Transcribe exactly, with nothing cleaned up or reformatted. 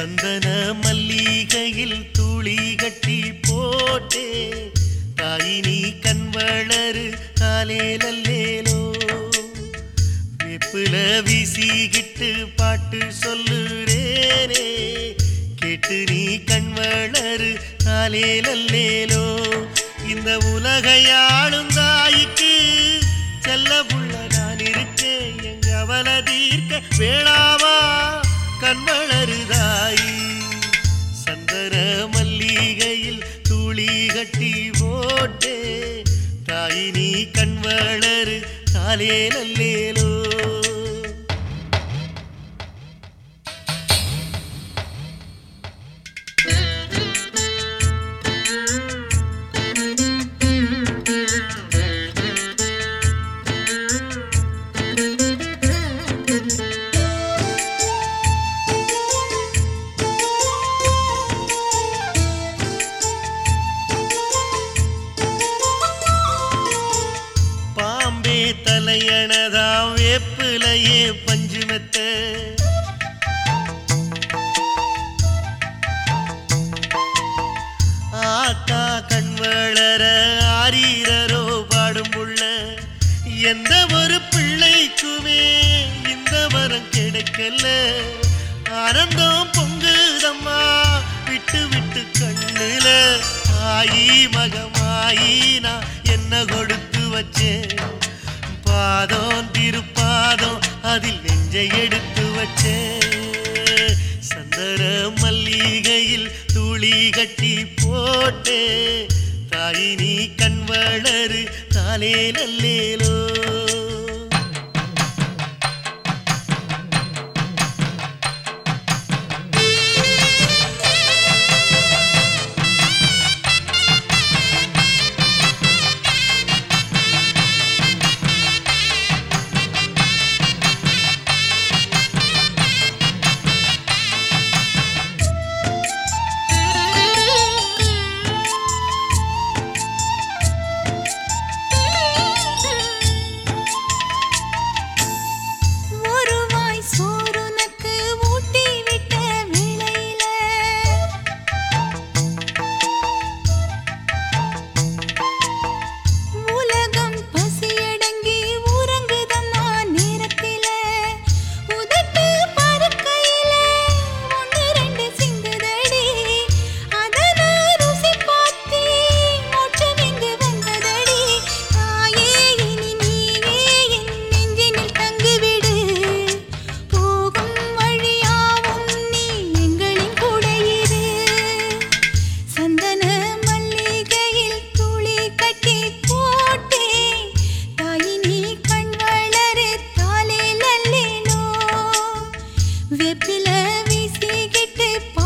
சந்தன மல்லிகையில் துளி கட்டி போட்டே தாயினி கண் வளரு காலேலல்லேலோ வெப்புல வீசிக்கிட்டு பாட்டு சொல்லுறேனே கேட்டு நீ கண் வளரு காலேலல்லேலோ இந்த உலகையாளும் தாய்க்கு செல்ல புள்ள நான் இருக்கேன் எங்க அவல தீர்க்க வேளாவா கண் வளருதாயி சந்தன மல்லிகையில் துளி கட்டி போட்டே தாயினி கண் வளரு காலேலல்லேலோ தலையணதா வேப்பிலையே பஞ்சுமெத்த ஆத்தா கண் வளர ஆரீரரோ பாடும் புள்ள எந்த ஒரு பிள்ளைக்குமே இந்த வரம் கிடைக்கல ஆனந்தம் பொங்குதம்மா விட்டு விட்டு கண்ணுல ஆயி மகமாயி நான் என்ன கொடுத்து வச்சேன் பாதம் திருப்பாதம் அதில் நெஞ்சை எடுத்து வச்சே சந்தன மல்லிகையில் துளி கட்டி போட்டே தாயினி கண் வளரு காலேலல்லேலோ வெப்பில வீசிக்கிட்டு